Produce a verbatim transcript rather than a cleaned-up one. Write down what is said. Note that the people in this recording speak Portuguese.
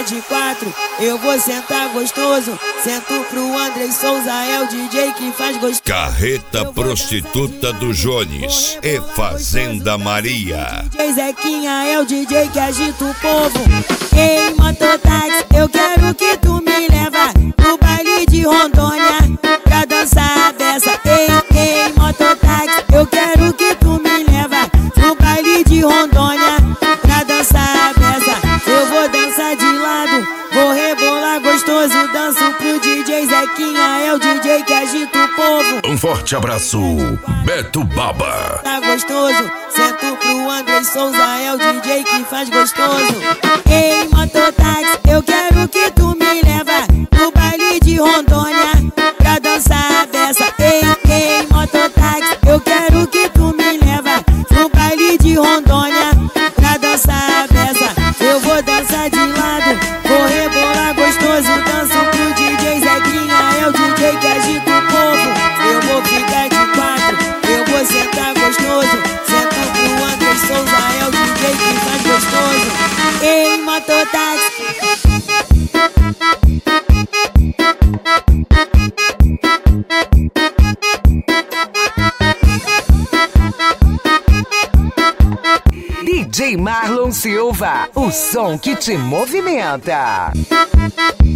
de quatro, eu vou sentar gostoso. Sento pro Andrei Souza, é o D J que faz gostoso. Carreta Prostituta do Jones e Fazenda Maria. D J Zequinha é o D J que agita o povo. Ei, mototáxi, eu quero que tu me leva no baile de Rondônia pra dançar a beça. Ei, ei, mototáxi, eu quero que tu me leva no baile de Rondônia pra dançar a beça. Eu vou dançar de lado, vou rebolar gostoso. Danço pro D J Zequinha, é o D J que agita o povo. Um forte abraço, Beto Baba. Tá gostoso, sento pro Andrei Souza, é o D J que faz gostoso. Ei, mototáxi, eu quero que tu me leva no baile de Rondônia pra dançar a beça. Ei, ei, mototáxi, eu quero que tu me leva no baile de Rondônia pra dançar a beça. Eu vou dançar de lado, vou rebolar gostoso. Danço pro D J Zequinha, é o D J que agita o povo. Eu vou ficar de quatro, eu vou sentar gostoso. Sento pro Andrei Souza, é o D J que faz gostoso. Ei, mototáxi. D J Marlon Silva, o som que te movimenta.